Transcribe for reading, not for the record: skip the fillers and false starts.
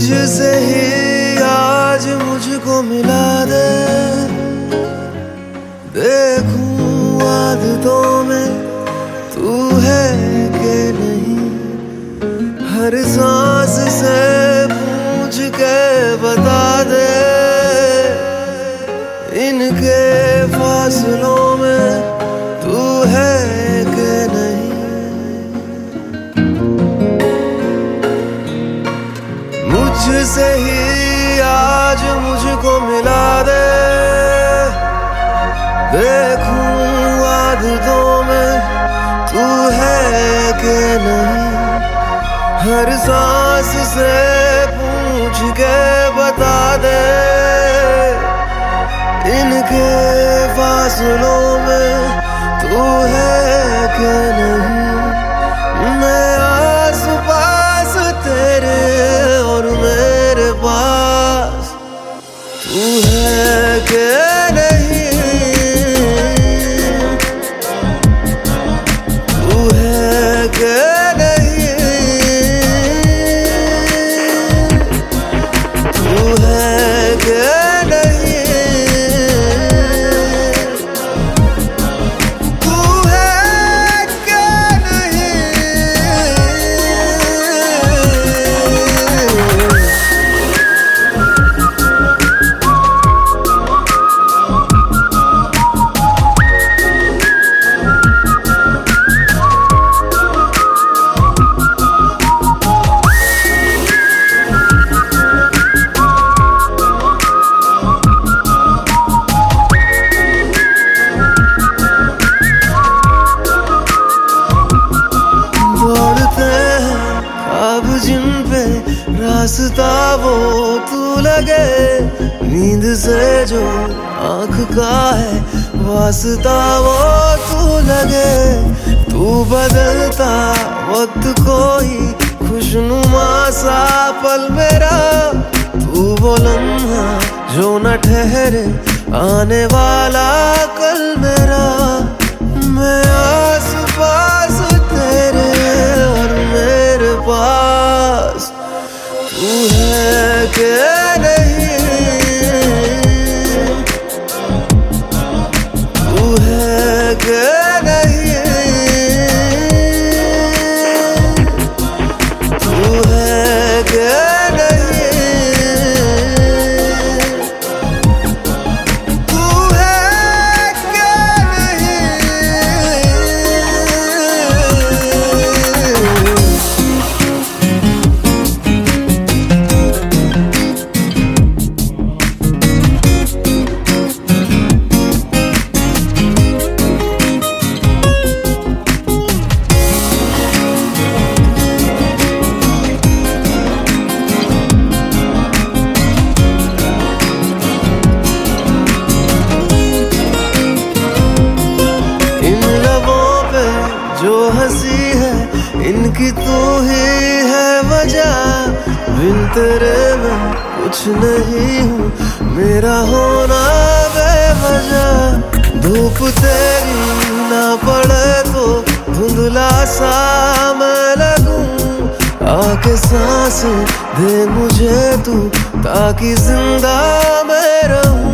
मुझसे ही आज मुझको मिला दे, देखूं आदतों में तू है कि नहीं। हर सांस से पूछ के बता दे, इनके फासलों में तू है कि नहीं। मुझसे ही आज मुझको मिला दे, देखूं आदतों में तू है कि नहीं। हर सांस से पूछ के बता दे, इनके फासलों में तू है कि नहीं। मैं आस पास तेरे और मेरे पास तू है कि नहीं। तू है कि नहीं। तू है कि नहीं। अब जिन पे रास्ता वो तू लगे, नींद से जो आँख का है वास्ता वो तू लगे। तू बदलता वक्त कोई खुशनुमा सा पल मेरा, तू वो लम्हा जो न ठहरे आने वाला कल मेरा। मैं आस पास तेरे और मेरे पास तू है कि नहीं। तू है कि नहीं। तू है कि नहीं। तू है कि जो हंसी है इनकी तू ही है वजह। बिन तेरे मैं कुछ नहीं हूँ, मेरा होना बेवजह। धूप तेरी ना पड़े तो धुंधला सा मैं लगूं, आके सांस दे मुझे तू ताकि जिंदा मैं रहूं।